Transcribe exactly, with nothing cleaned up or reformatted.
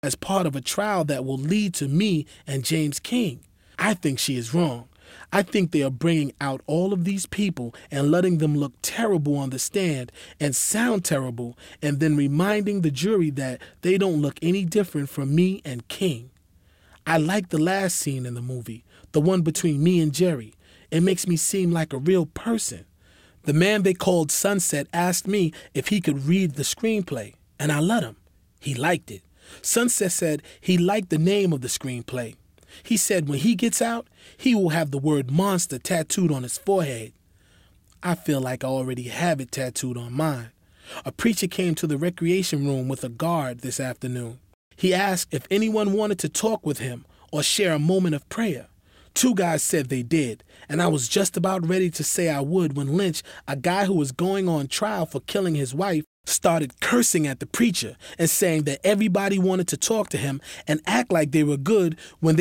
as part of a trial that will lead to me and James King. I think she is wrong. I think they are bringing out all of these people and letting them look terrible on the stand and sound terrible, and then reminding the jury that they don't look any different from me and King. I like the last scene in the movie, the one between me and Jerry. It makes me seem like a real person. The man they called Sunset asked me if he could read the screenplay, and I let him. He liked it. Sunset said he liked the name of the screenplay. He said when he gets out, he will have the word monster tattooed on his forehead. I feel like I already have it tattooed on mine. A preacher came to the recreation room with a guard this afternoon. He asked if anyone wanted to talk with him or share a moment of prayer. Two guys said they did, and I was just about ready to say I would when Lynch, a guy who was going on trial for killing his wife, started cursing at the preacher and saying that everybody wanted to talk to him and act like they were good when they